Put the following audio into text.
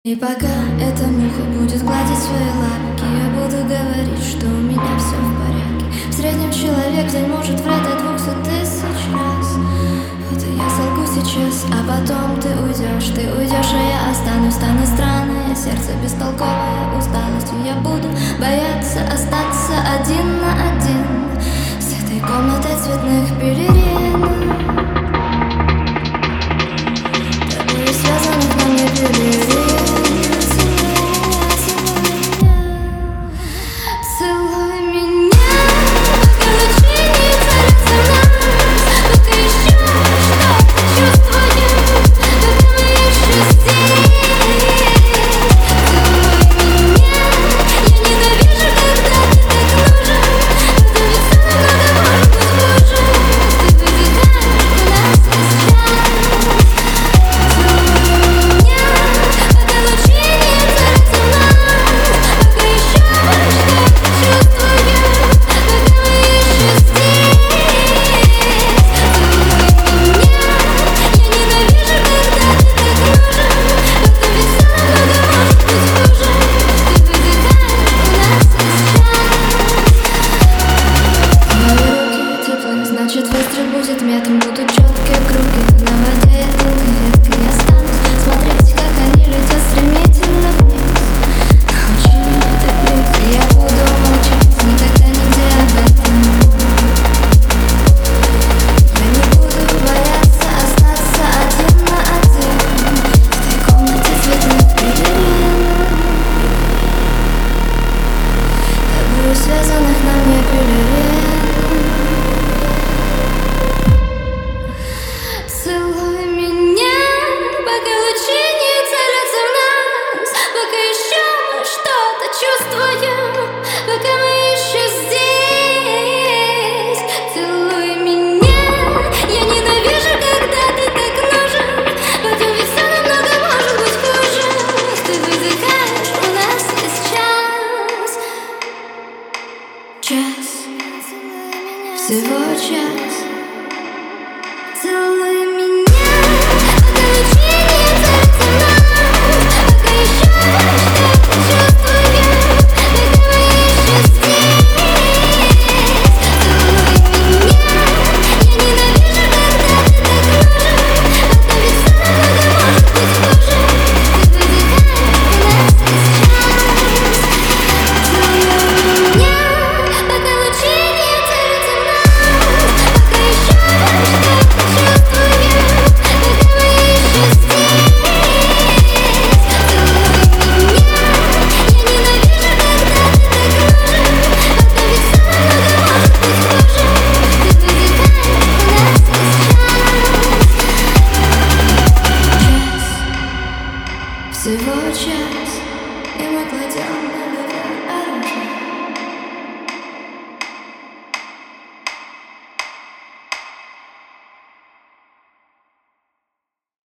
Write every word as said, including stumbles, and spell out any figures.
И пока эта муха будет гладить свои лапки, я буду говорить, что у меня все в порядке. В среднем человек в день может врать до двухсот тысяч раз. Вот и я солгу сейчас, а потом ты уйдешь. Ты уйдешь, а я останусь. Станет странное сердце, бестолковое усталостью. Я буду бояться остаться один на один с этой комнатой цветных пелерин. Тобой связанных на мне пелерин. Значит, выстрел будет метом, будут четкие круги. На воде я долго редко я останусь смотреть, как они летят стремительно вниз. Очень это близко, я буду молчать, никогда нигде об этом. Я не буду бояться остаться один на один в этой комнате цветных пелерин. Тобою связанных на мне пелерин. Целуй меня, пока лучи не целятся в нас, пока еще мы что-то чувствуем, пока мы еще здесь. Целуй меня, я ненавижу, когда ты так нужен, потом ведь все намного может быть хуже. Ты выдыхаешь, у нас есть час. Час, всего час. Целуй меня, пока лучи не целятся в нас, пока еще что-то чувствуем, пока мы еще здесь. Целуй меня, я ненавижу, когда ты так нужен, потом ведь все намного может быть хуже. Ты выдыхаешь, у нас есть час. Целуй меня, пока лучи не целятся в нас, пока еще что-то всего час, и мы кладем.